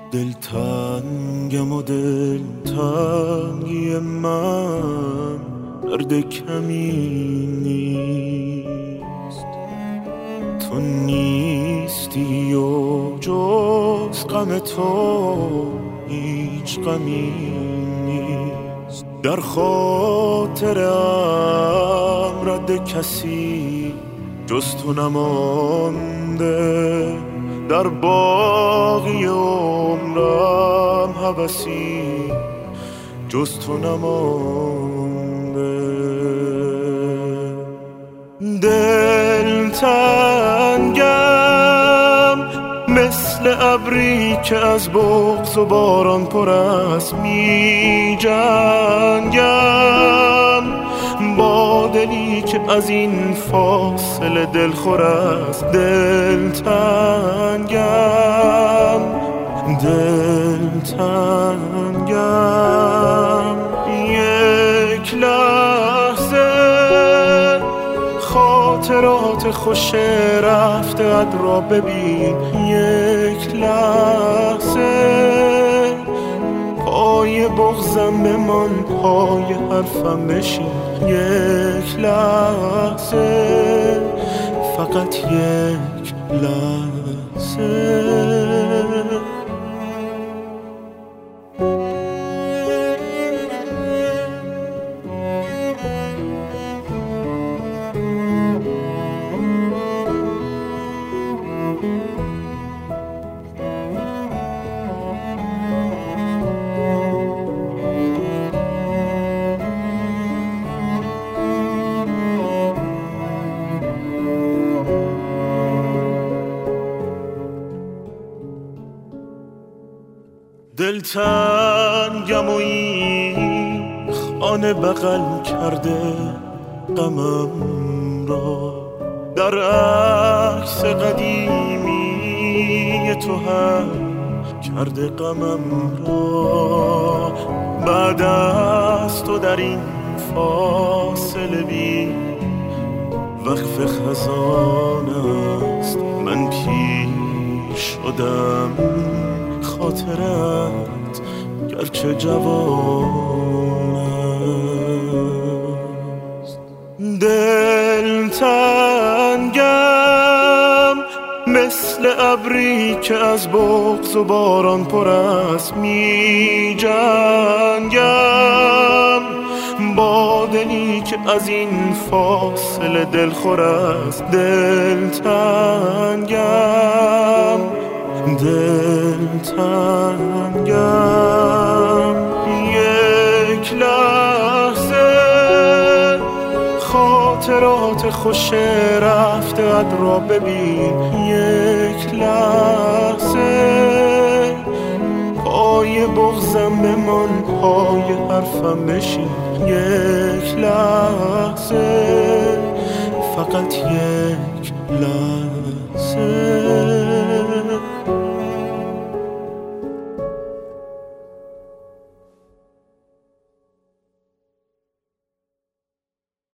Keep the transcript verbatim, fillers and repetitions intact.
دلتنگم و دلتنگی من درد کمی نیست. تو نیستی و جز غم تو هیچ غمی نیست. در خاطرم رد کسی جز تو نمانده، در باقی عمرم هوسی جز تو نمانده. دلتنگم مثل ابری که از بغض و باران پر است، می جنگم با دلی که از این فاصله دلخور است. دلتنگم دلتنگم یک لحظه خاطرات خوش رفته ات را ببین. یک لحظه پای بغضم بمان، پای حرفم بشین. یک لحظه، فقط یک لحظه. دلتنگم و این خانه بغل کرده غمم را، در عکس قدیمی تو هم کرده غمم را. بعد از تو در این فاصله بی وقف خزان است، من پیر شدم خاطرت گرچه جوان است. دلتنگم مثل ابری که از بغض و باران پر است، می جنگم با دلی که از این فاصله دلخور است. دلتنگم دلتنگم یک لحظه خاطرات خوش رفته ات را ببین. یک لحظه پای بغضم بمان، پای حرفم بشین. یک لحظه، فقط یک لحظه.